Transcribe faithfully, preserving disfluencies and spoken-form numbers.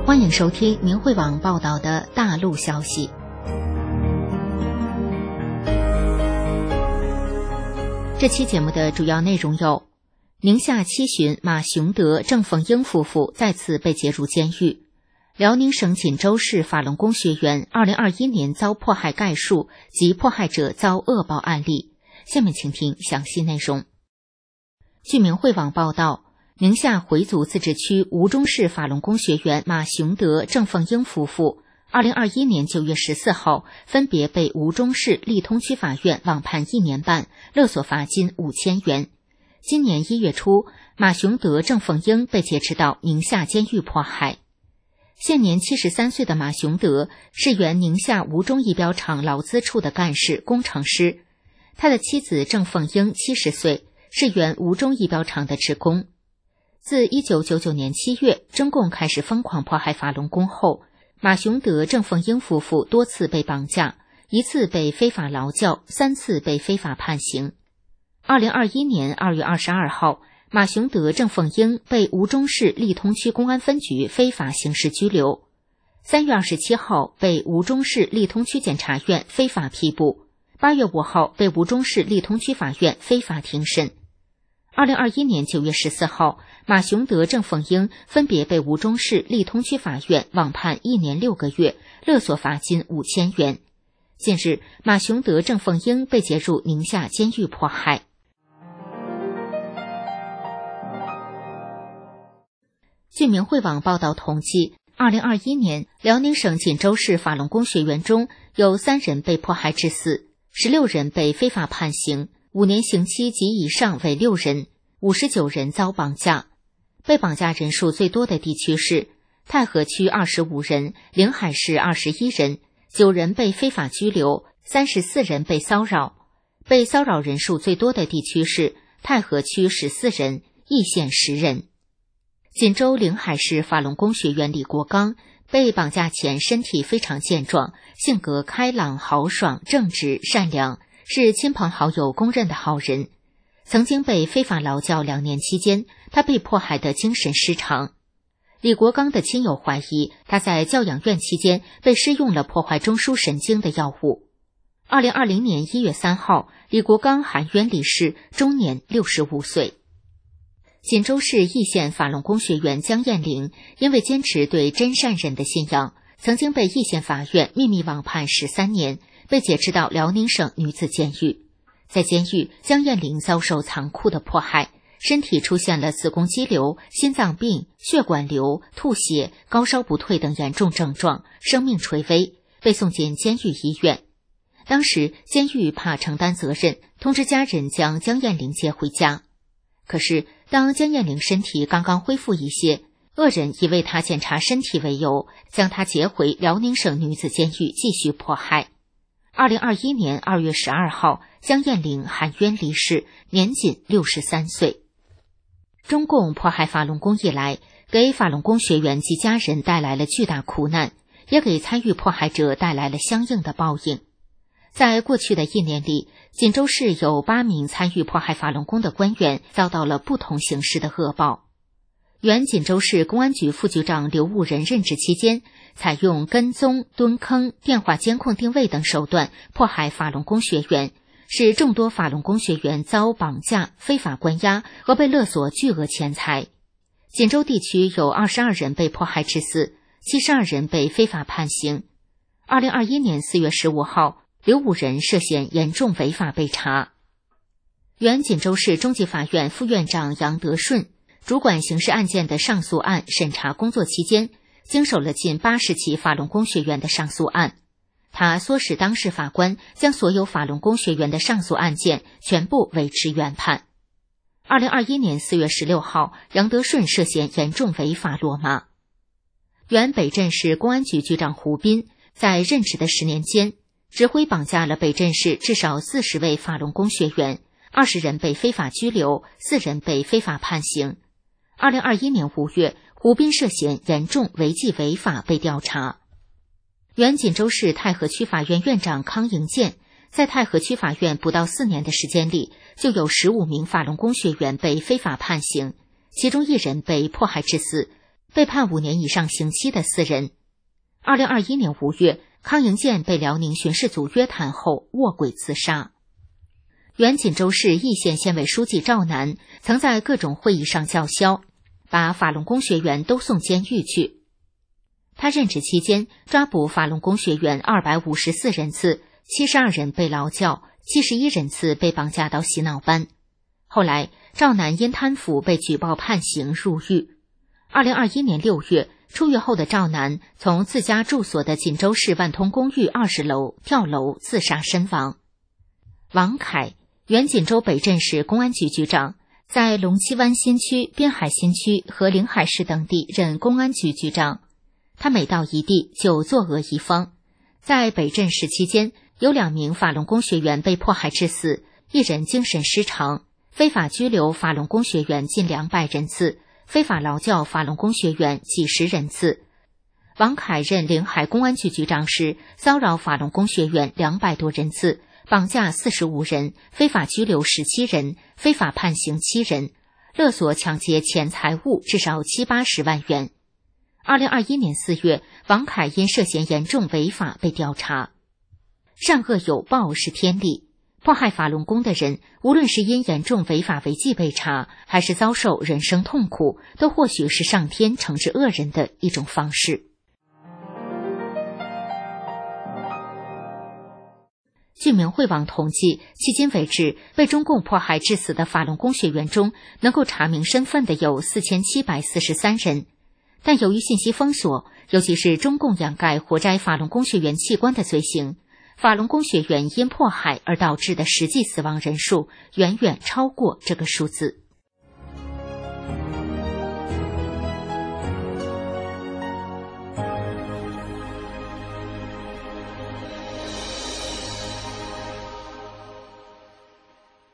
欢迎收听明慧网报道的大陆消息。这期节目的主要内容有：宁夏七旬马雄德、郑凤英夫妇再次被解入监狱；辽宁省锦州市法轮功学员二零二一年遭迫害概述及迫害者遭恶报案例。下面请听详细内容。据明慧网报道，宁夏回族自治区吴忠市法轮功学员马雄德、郑凤英夫妇二零二一年九月十四号分别被吴忠市利通区法院网判一年半，勒索罚金五千元。今年一月初，马雄德、郑凤英被劫持到宁夏监狱迫害。现年七十三岁的马雄德是原宁夏吴忠仪表厂劳资处的干事、工程师，他的妻子郑凤英七十岁，是原吴忠仪表厂的职工。自一九九九年七月，中共开始疯狂迫害法轮功后，马雄德、郑凤英夫妇多次被绑架，一次被非法劳教，三次被非法判刑。二零二一年二月二十二号，马雄德、郑凤英被吴忠市利通区公安分局非法刑事拘留。三月二十七号被吴忠市利通区检察院非法批捕。八月五号被吴忠市利通区法院非法庭审。二零二一年九月十四号，马雄德、郑凤英分别被吴忠市利通区法院网判一年六个月，勒索罚金五千元。近日，马雄德、郑凤英被劫入宁夏监狱迫害。据明慧网报道统计，二零二一年，辽宁省锦州市法轮功学员中有三人被迫害致死，十六人被非法判刑，五年刑期及以上为六人，五十九人遭绑架。被绑架人数最多的地区是太和区二十五人，临海市二十一人，九人被非法拘留，三十四人被骚扰。被骚扰人数最多的地区是太和区十四人，易县十人。锦州临海市法轮功学员李国刚被绑架前身体非常健壮，性格开朗豪爽、正直善良，是亲朋好友公认的好人。曾经被非法劳教两年期间，他被迫害的精神失常。李国刚的亲友怀疑他在教养院期间被施用了破坏中枢神经的药物。二零二零年一月三号，李国刚含冤离世，终年六十五岁。锦州市易县法轮功学员江艳玲因为坚持对真善忍的信仰，曾经被易县法院秘密网判十三年，被解持到辽宁省女子监狱。在监狱，江艳玲遭受残酷的迫害，身体出现了子宫肌瘤、心脏病、血管瘤、吐血、高烧不退等严重症状，生命垂危，被送进监狱医院。当时监狱怕承担责任，通知家人将江艳玲接回家。可是当江艳玲身体刚刚恢复一些，恶人以为她检查身体为由，将她劫回辽宁省女子监狱继续迫害。二零二一年二月十二号，江艳玲含冤离世，年仅六十三岁。中共迫害法轮功以来，给法轮功学员及家人带来了巨大苦难，也给参与迫害者带来了相应的报应。在过去的一年里，锦州市有八名参与迫害法轮功的官员遭到了不同形式的恶报。原锦州市公安局副局长刘武仁任职期间，采用跟踪、蹲坑、电话监控定位等手段迫害法轮功学员，使众多法轮功学员遭绑架、非法关押和被勒索巨额钱财。锦州地区有二十二人被迫害致死，七十二人被非法判刑。二零二一年四月十五号，刘武仁涉嫌严重违法被查。原锦州市中级法院副院长杨德顺主管刑事案件的上诉案审查工作期间，经手了近八十起法轮功学员的上诉案。他唆使当事法官将所有法轮功学员的上诉案件全部维持原判。二零二一年四月十六号，杨德顺涉嫌严重违法落马。原北镇市公安局局长胡斌在任职的十年间，指挥绑架了北镇市至少四十位法轮功学员，二十人被非法拘留，四人被非法判刑。二零二一年五月，胡斌涉嫌严重违纪违法被调查。原锦州市太和区法院院长康迎建在太和区法院不到四年的时间里，就有十五名法轮功学员被非法判刑，其中一人被迫害致死， 被判五年以上刑期的四人。二零二一年五月，康营建被辽宁巡视组约谈后卧轨自杀。原锦州市义县县委书记赵楠曾在各种会议上叫嚣，把法轮功学员都送监狱去。他任职期间，抓捕法轮功学员二百五十四人次，七十二人被劳教，七十一人次被绑架到洗脑班。后来，赵楠因贪腐被举报判刑入狱。二零二一年六月，出狱后的赵楠从自家住所的锦州市万通公寓二十楼跳楼自杀身亡。王凯，原锦州北镇市公安局局长，在龙七湾新区、滨海新区和临海市等地任公安局局长。他每到一地就作恶一方。在北镇市期间，有两名法轮功学员被迫害致死，一人精神失常，非法拘留法轮功学员近两百人次，非法劳教法轮功学员几十人次。王凯任临海公安局局长时，骚扰法轮功学员两百多人次，绑架四十五人，非法拘留十七人，非法判刑七人，勒索抢劫钱财物至少七八十万元。二零二一年四月，王凯因涉嫌严重违法被调查。善恶有报是天理，迫害法轮功的人，无论是因严重违法违纪被查，还是遭受人生痛苦，都或许是上天惩治恶人的一种方式。据明慧网统计，迄今为止，被中共迫害致死的法轮功学员中，能够查明身份的有四千七百四十三人。但由于信息封锁，尤其是中共掩盖活摘法轮功学员器官的罪行，法轮功学员因迫害而导致的实际死亡人数远远超过这个数字。